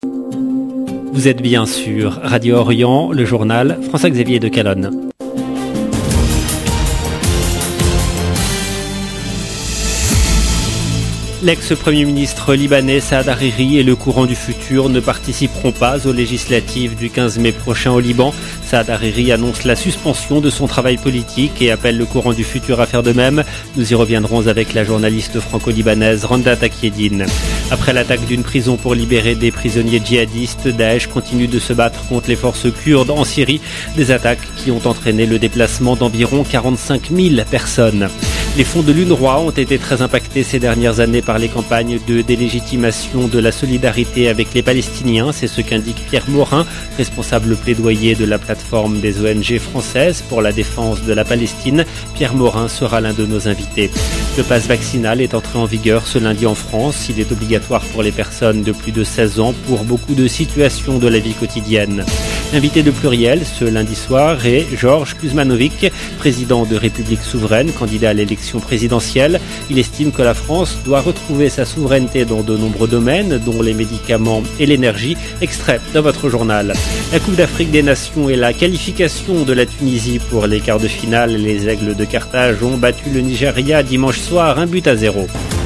Vous êtes bien sur Radio Orient, le journal François-Xavier de Calonne. L'ex-premier ministre libanais Saad Hariri et le courant du futur ne participeront pas aux législatives du 15 mai prochain au Liban. Saad Hariri annonce la suspension de son travail politique et appelle le courant du futur à faire de même. Nous y reviendrons avec la journaliste franco-libanaise Randa Taqieddine. Après l'attaque d'une prison pour libérer des prisonniers djihadistes, Daesh continue de se battre contre les forces kurdes en Syrie. Des attaques qui ont entraîné le déplacement d'environ 45 000 personnes. Les fonds de l'UNRWA ont été très impactés ces dernières années par les campagnes de délégitimation de la solidarité avec les Palestiniens. C'est ce qu'indique Pierre Morin, responsable plaidoyer de la plateforme des ONG françaises pour la défense de la Palestine. Pierre Morin sera l'un de nos invités. Le pass vaccinal est entré en vigueur ce lundi en France. Il est obligatoire pour les personnes de plus de 16 ans pour beaucoup de situations de la vie quotidienne. L'invité de Pluriel ce lundi soir est Georges Kuzmanovic, président de République Souveraine, candidat à l'élection présidentielle. Il estime que la France doit retrouver sa souveraineté dans de nombreux domaines, dont les médicaments et l'énergie. Extrait de votre journal. La Coupe d'Afrique des Nations et la qualification de la Tunisie pour les quarts de finale. Les Aigles de Carthage ont battu le Nigeria dimanche soir 1-0.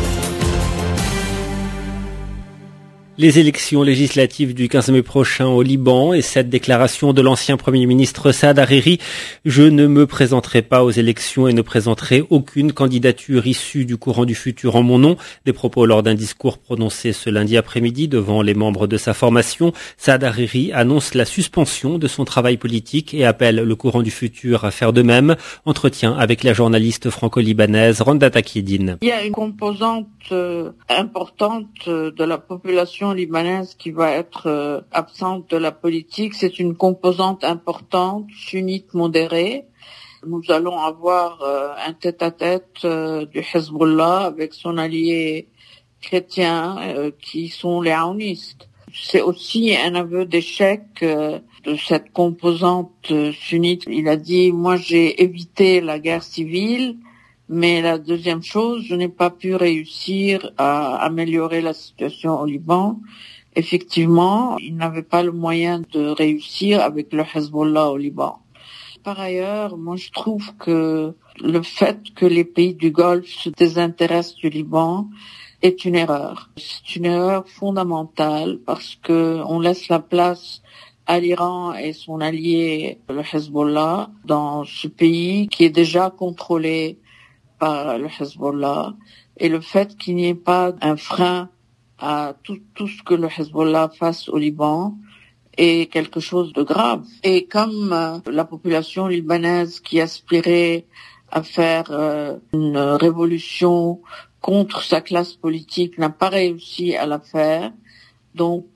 Les élections législatives du 15 mai prochain au Liban et cette déclaration de l'ancien Premier ministre Saad Hariri. Je ne me présenterai pas aux élections et ne présenterai aucune candidature issue du courant du futur en mon nom. Des propos lors d'un discours prononcé ce lundi après-midi devant les membres de sa formation. Saad Hariri annonce la suspension de son travail politique et appelle le courant du futur à faire de même. Entretien avec la journaliste franco-libanaise Randa Taqieddine. Il y a une composante importante de la population libanaise qui va être absente de la politique. C'est une composante importante, sunnite modérée. Nous allons avoir un tête-à-tête du Hezbollah avec son allié chrétien qui sont les aounistes. C'est aussi un aveu d'échec de cette composante sunnite. Il a dit, moi j'ai évité la guerre civile, mais la deuxième chose, je n'ai pas pu réussir à améliorer la situation au Liban. Effectivement, il n'avait pas le moyen de réussir avec le Hezbollah au Liban. Par ailleurs, moi je trouve que le fait que les pays du Golfe se désintéressent du Liban est une erreur. C'est une erreur fondamentale parce que on laisse la place à l'Iran et son allié, le Hezbollah, dans ce pays qui est déjà contrôlé par le Hezbollah, et le fait qu'il n'y ait pas un frein à tout ce que le Hezbollah fasse au Liban est quelque chose de grave. Et comme la population libanaise qui aspirait à faire une révolution contre sa classe politique n'a pas réussi à la faire, donc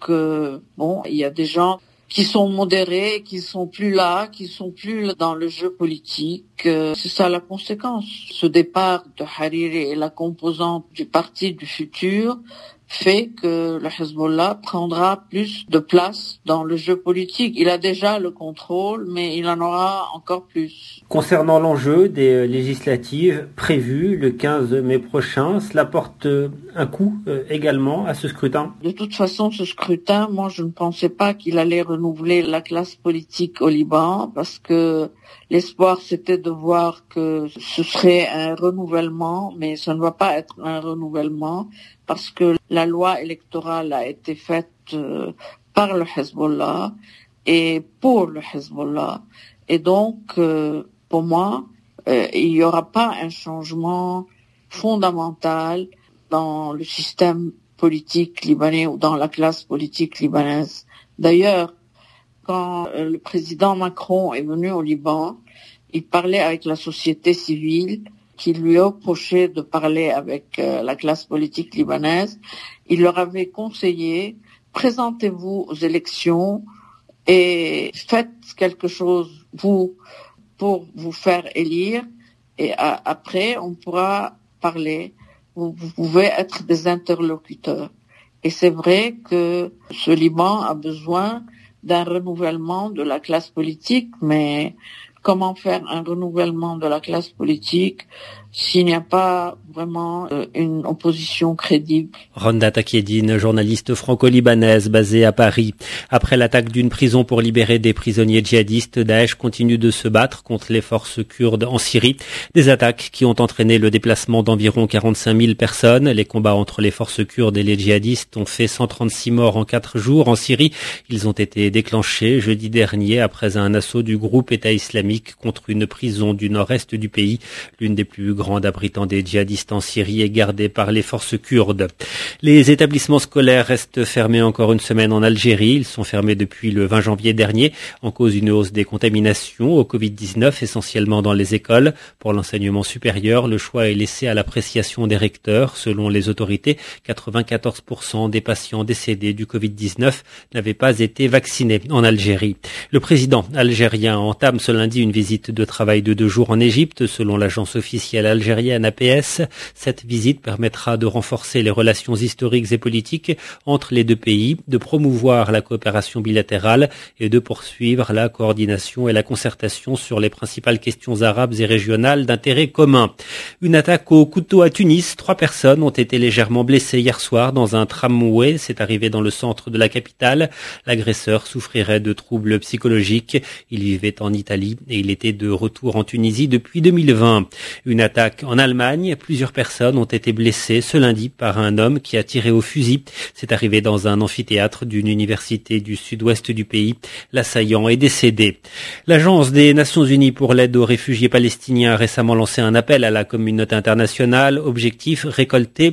il y a des gens qui sont modérés, qui sont plus là, qui sont plus dans le jeu politique. C'est ça la conséquence. Ce départ de Hariri et la composante du parti du futur fait que le Hezbollah prendra plus de place dans le jeu politique. Il a déjà le contrôle, mais il en aura encore plus. Concernant l'enjeu des législatives prévues le 15 mai prochain, cela porte un coup également à ce scrutin. De toute façon, ce scrutin, moi je ne pensais pas qu'il allait renouveler la classe politique au Liban, parce que l'espoir c'était de voir que ce serait un renouvellement, mais ça ne va pas être un renouvellement, parce que la loi électorale a été faite par le Hezbollah et pour le Hezbollah. Et donc, pour moi, il n'y aura pas un changement fondamental dans le système politique libanais ou dans la classe politique libanaise. D'ailleurs, quand le président Macron est venu au Liban, il parlait avec la société civile qui lui reprochait de parler avec la classe politique libanaise. Il leur avait conseillé, présentez-vous aux élections et faites quelque chose, vous, pour vous faire élire, et après, on pourra parler. Vous pouvez être des interlocuteurs. Et c'est vrai que ce Liban a besoin d'un renouvellement de la classe politique, mais comment faire un renouvellement de la classe politique s'il n'y a pas vraiment une opposition crédible. Ronda Takiedine, journaliste franco-libanaise basée à Paris. Après l'attaque d'une prison pour libérer des prisonniers djihadistes, Daesh continue de se battre contre les forces kurdes en Syrie. Des attaques qui ont entraîné le déplacement d'environ 45 000 personnes. Les combats entre les forces kurdes et les djihadistes ont fait 136 morts en 4 jours en Syrie. Ils ont été déclenchés jeudi dernier après un assaut du groupe État islamique contre une prison du nord-est du pays. L'une des plus grandes abritant des djihadistes en Syrie est gardée par les forces kurdes. Les établissements scolaires restent fermés encore une semaine en Algérie. Ils sont fermés depuis le 20 janvier dernier en cause d'une hausse des contaminations au Covid-19, essentiellement dans les écoles. Pour l'enseignement supérieur, le choix est laissé à l'appréciation des recteurs. Selon les autorités, 94% des patients décédés du Covid-19 n'avaient pas été vaccinés en Algérie. Le président algérien entame ce lundi une visite de travail de 2 jours en Égypte, selon l'agence officielle algérienne APS. Cette visite permettra de renforcer les relations historiques et politiques entre les deux pays, de promouvoir la coopération bilatérale et de poursuivre la coordination et la concertation sur les principales questions arabes et régionales d'intérêt commun. Une attaque au couteau à Tunis. 3 personnes ont été légèrement blessées hier soir dans un tramway. C'est arrivé dans le centre de la capitale. L'agresseur souffrirait de troubles psychologiques. Il vivait en Italie et il était de retour en Tunisie depuis 2020. Une attaque en Allemagne. Plusieurs personnes ont été blessées ce lundi par un homme qui a tiré au fusil. C'est arrivé dans un amphithéâtre d'une université du sud-ouest du pays. L'assaillant est décédé. L'Agence des Nations Unies pour l'aide aux réfugiés palestiniens a récemment lancé un appel à la communauté internationale. Objectif, récolter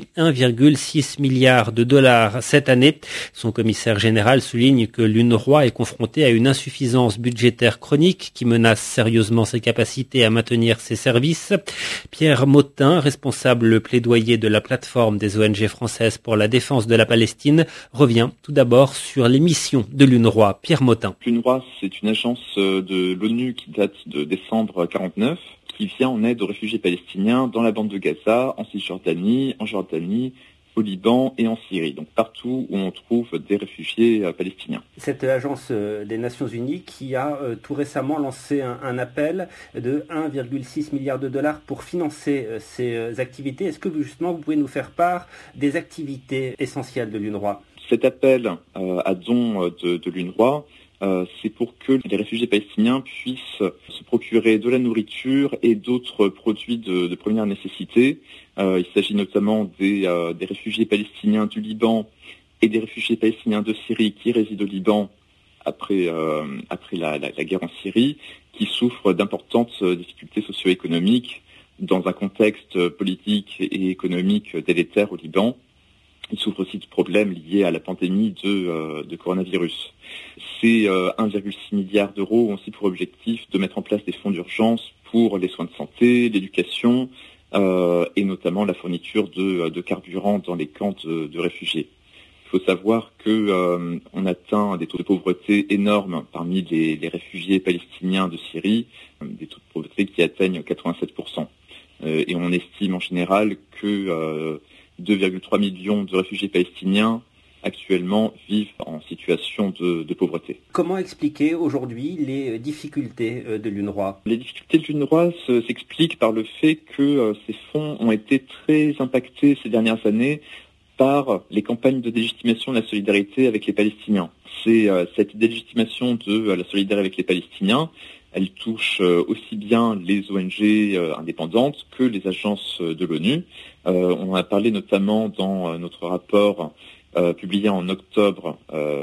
1,6 milliard de dollars cette année. Son commissaire général souligne que l'UNRWA est confrontée à une insuffisance budgétaire chronique qui menace sérieusement ses capacités à maintenir ses services. Pierre Motin, responsable plaidoyer de la plateforme des ONG françaises pour la défense de la Palestine, revient tout d'abord sur les missions de l'UNRWA. Pierre Motin. L'UNRWA, c'est une agence de l'ONU qui date de décembre 1949, qui vient en aide aux réfugiés palestiniens dans la bande de Gaza, en Cisjordanie, en Jordanie, au Liban et en Syrie, donc partout où on trouve des réfugiés palestiniens. Cette agence des Nations Unies qui a tout récemment lancé un appel de 1,6 milliard de dollars pour financer ces activités. Est-ce que justement vous pouvez nous faire part des activités essentielles de l'UNRWA ? Cet appel à don de l'UNRWA, c'est pour que les réfugiés palestiniens puissent se procurer de la nourriture et d'autres produits de première nécessité. Il s'agit notamment des réfugiés palestiniens du Liban et des réfugiés palestiniens de Syrie qui résident au Liban après la guerre en Syrie, qui souffrent d'importantes difficultés socio-économiques dans un contexte politique et économique délétère au Liban. Ils souffrent aussi de problèmes liés à la pandémie de coronavirus. Ces 1,6 milliard d'euros ont aussi pour objectif de mettre en place des fonds d'urgence pour les soins de santé, l'éducation et notamment la fourniture de carburant dans les camps de réfugiés. Il faut savoir que on atteint des taux de pauvreté énormes parmi les réfugiés palestiniens de Syrie, des taux de pauvreté qui atteignent 87%. Et on estime en général que 2,3 millions de réfugiés palestiniens actuellement vivent en situation de pauvreté. Comment expliquer aujourd'hui les difficultés de l'UNRWA ? Les difficultés de l'UNRWA s'expliquent par le fait que ces fonds ont été très impactés ces dernières années par les campagnes de délégitimation de la solidarité avec les Palestiniens. C'est cette délégitimation de la solidarité avec les Palestiniens, elle touche aussi bien les ONG indépendantes que les agences de l'ONU. On en a parlé notamment dans notre rapport publié en octobre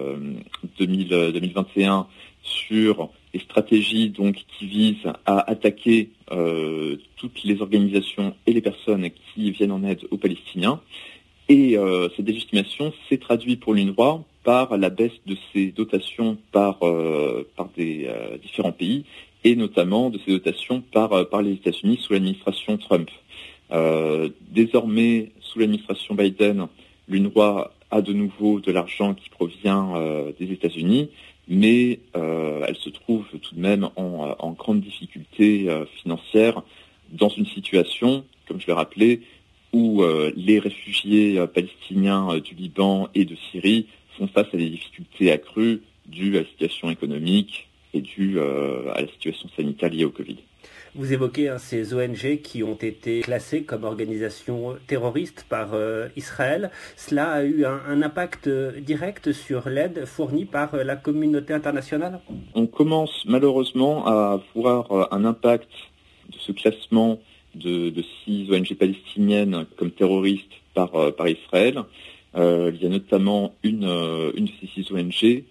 2021 sur les stratégies donc qui visent à attaquer toutes les organisations et les personnes qui viennent en aide aux Palestiniens. Et cette délégitimation s'est traduite pour l'UNRWA par la baisse de ses dotations par des différents pays, et notamment de ses dotations par les États-Unis sous l'administration Trump. Désormais, sous l'administration Biden, l'UNRWA a de nouveau de l'argent qui provient des États-Unis, mais elle se trouve tout de même en grande difficulté financière dans une situation, comme je l'ai rappelé, où les réfugiés palestiniens du Liban et de Syrie font face à des difficultés accrues dues à la situation économique et dues à la situation sanitaire liée au Covid. Vous évoquez ces ONG qui ont été classées comme organisations terroristes par Israël. Cela a eu un impact direct sur l'aide fournie par la communauté internationale ? On commence malheureusement à voir un impact de ce classement de 6 ONG palestiniennes comme terroristes par Israël. Il y a notamment une de ces 6 ONG,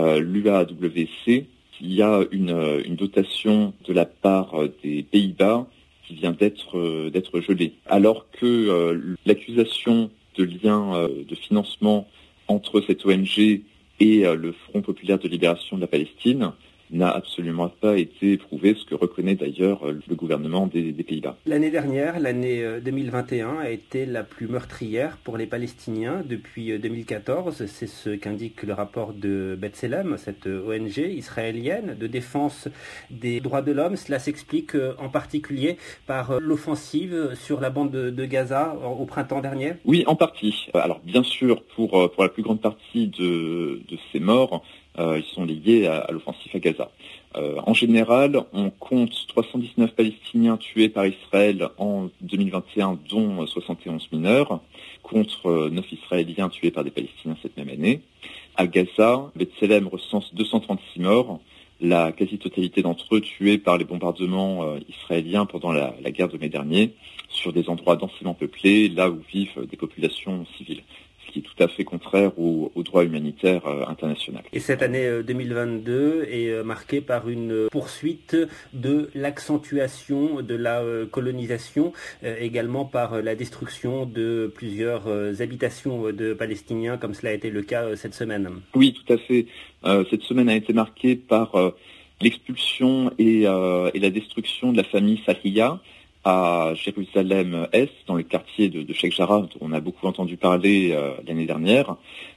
l'UAWC, qui a une dotation de la part des Pays-Bas qui vient d'être gelée. Alors que l'accusation de lien de financement entre cette ONG et le Front populaire de libération de la Palestine n'a absolument pas été prouvé, ce que reconnaît d'ailleurs le gouvernement des Pays-Bas. L'année dernière, l'année 2021, a été la plus meurtrière pour les Palestiniens depuis 2014. C'est ce qu'indique le rapport de B'Tselem, cette ONG israélienne de défense des droits de l'homme. Cela s'explique en particulier par l'offensive sur la bande de Gaza au printemps dernier ? Oui, en partie. Alors bien sûr, pour la plus grande partie de ces morts, ils sont liés à l'offensive à Gaza. En général, on compte 319 Palestiniens tués par Israël en 2021, dont 71 mineurs, contre 9 Israéliens tués par des Palestiniens cette même année. À Gaza, B'Tselem recense 236 morts, la quasi-totalité d'entre eux tués par les bombardements israéliens pendant la guerre de mai dernier, sur des endroits densément peuplés, là où vivent des populations civiles, ce qui est tout à fait contraire au droit humanitaire international. Et cette année 2022 est marquée par une poursuite de l'accentuation de la colonisation, également par la destruction de plusieurs habitations de Palestiniens, comme cela a été le cas cette semaine. Oui, tout à fait. Cette semaine a été marquée par l'expulsion et la destruction de la famille Sahiya à Jérusalem-Est, dans le quartier de Sheikh Jarrah, dont on a beaucoup entendu parler l'année dernière.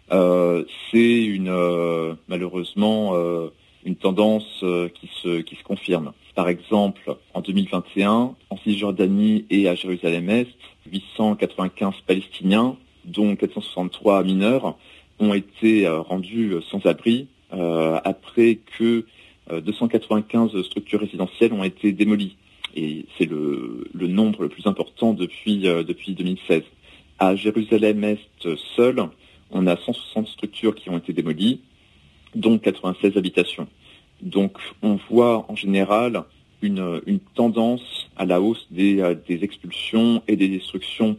C'est malheureusement une tendance qui se confirme. Par exemple, en 2021, en Cisjordanie et à Jérusalem-Est, 895 Palestiniens, dont 463 mineurs, ont été rendus sans abri après que 295 structures résidentielles ont été démolies. Et c'est le nombre le plus important depuis 2016. À Jérusalem-Est seul, on a 160 structures qui ont été démolies, dont 96 habitations. Donc on voit en général une tendance à la hausse des expulsions et des destructions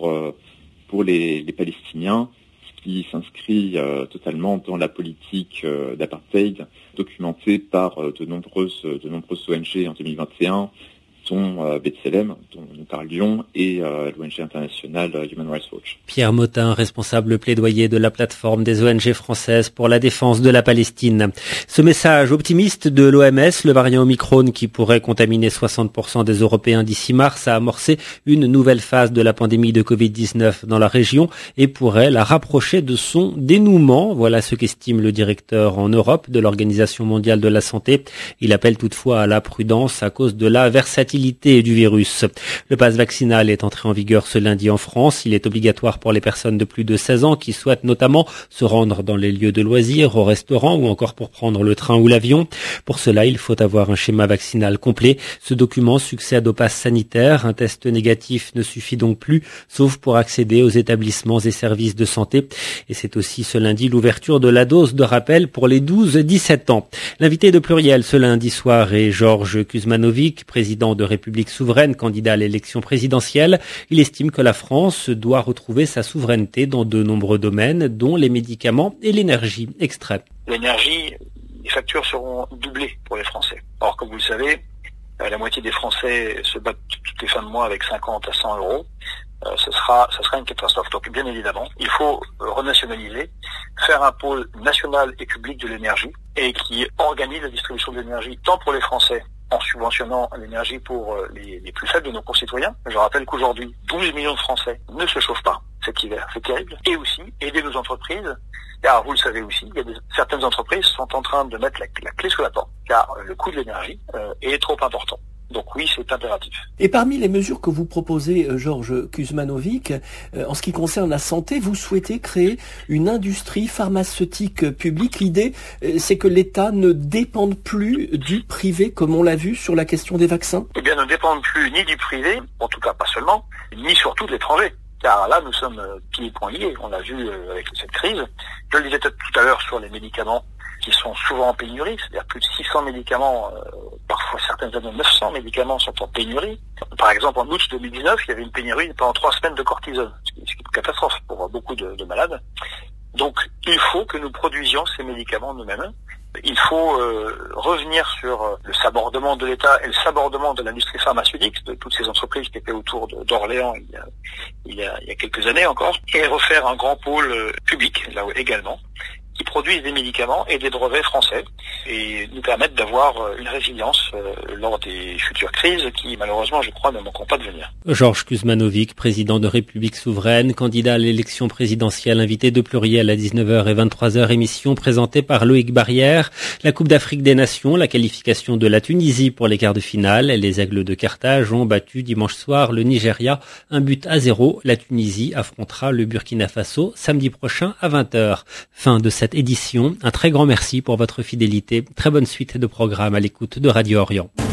pour les Palestiniens, ce qui s'inscrit totalement dans la politique d'apartheid documentée par de nombreuses ONG en 2021, dont B'Tselem, dont nous parlions, et l'ONG internationale Human Rights Watch. Pierre Motin, responsable plaidoyer de la plateforme des ONG françaises pour la défense de la Palestine. Ce message optimiste de l'OMS, le variant Omicron qui pourrait contaminer 60% des Européens d'ici mars, a amorcé une nouvelle phase de la pandémie de Covid-19 dans la région et pourrait la rapprocher de son dénouement. Voilà ce qu'estime le directeur en Europe de l'Organisation mondiale de la santé. Il appelle toutefois à la prudence à cause de la versatilité du virus. Le pass vaccinal est entré en vigueur ce lundi en France. Il est obligatoire pour les personnes de plus de 16 ans qui souhaitent notamment se rendre dans les lieux de loisirs, au restaurant ou encore pour prendre le train ou l'avion. Pour cela, il faut avoir un schéma vaccinal complet. Ce document succède au pass sanitaire. Un test négatif ne suffit donc plus, sauf pour accéder aux établissements et services de santé. Et c'est aussi ce lundi l'ouverture de la dose de rappel pour les 12-17 ans. L'invité de Pluriel ce lundi soir est Georges Kuzmanovic, président de République souveraine, candidat à l'élection présidentielle. Il estime que la France doit retrouver sa souveraineté dans de nombreux domaines, dont les médicaments et l'énergie extraite. L'énergie, les factures seront doublées pour les Français. Or, comme vous le savez, la moitié des Français se battent toutes les fins de mois avec 50 à 100 euros. Ce sera une catastrophe. Donc, bien évidemment, il faut renationaliser, faire un pôle national et public de l'énergie et qui organise la distribution de l'énergie tant pour les Français en subventionnant l'énergie pour les plus faibles de nos concitoyens. Je rappelle qu'aujourd'hui, 12 millions de Français ne se chauffent pas cet hiver, c'est terrible. Et aussi, aider nos entreprises, car vous le savez aussi, certaines entreprises sont en train de mettre la clé sous la porte, car le coût de l'énergie est trop important. Donc oui, c'est impératif. Et parmi les mesures que vous proposez, Georges Kuzmanovic, en ce qui concerne la santé, vous souhaitez créer une industrie pharmaceutique publique. L'idée, c'est que l'État ne dépende plus du privé, comme on l'a vu sur la question des vaccins. Eh bien, ne dépende plus ni du privé, en tout cas pas seulement, ni surtout de l'étranger. Car là, nous sommes pieds et poings liés. On l'a vu avec cette crise. Je le disais tout à l'heure sur les médicaments qui sont souvent en pénurie, c'est-à-dire plus de 600 médicaments, parfois certaines années 900 médicaments sont en pénurie. Par exemple, en août 2019, il y avait une pénurie pendant 3 semaines de cortisone, ce qui est une catastrophe pour beaucoup de malades. Donc, il faut que nous produisions ces médicaments nous-mêmes. Il faut revenir sur le sabordement de l'État et le sabordement de l'industrie pharmaceutique, de toutes ces entreprises qui étaient autour d'Orléans il y a quelques années encore, et refaire un grand pôle public, là également, qui produisent des médicaments et des brevets français et nous permettent d'avoir une résilience lors des futures crises qui, malheureusement, je crois, ne manqueront pas de venir. Georges Kuzmanovic, président de République Souveraine, candidat à l'élection présidentielle, invité de Pluriel à 19h et 23h, émission présentée par Loïc Barrière. La Coupe d'Afrique des Nations, la qualification de la Tunisie pour les quarts de finale. Les Aigles de Carthage ont battu dimanche soir le Nigeria 1-0. La Tunisie affrontera le Burkina Faso samedi prochain à 20h. Fin de cette édition. Un très grand merci pour votre fidélité. Très bonne suite de programmes à l'écoute de Radio Orient.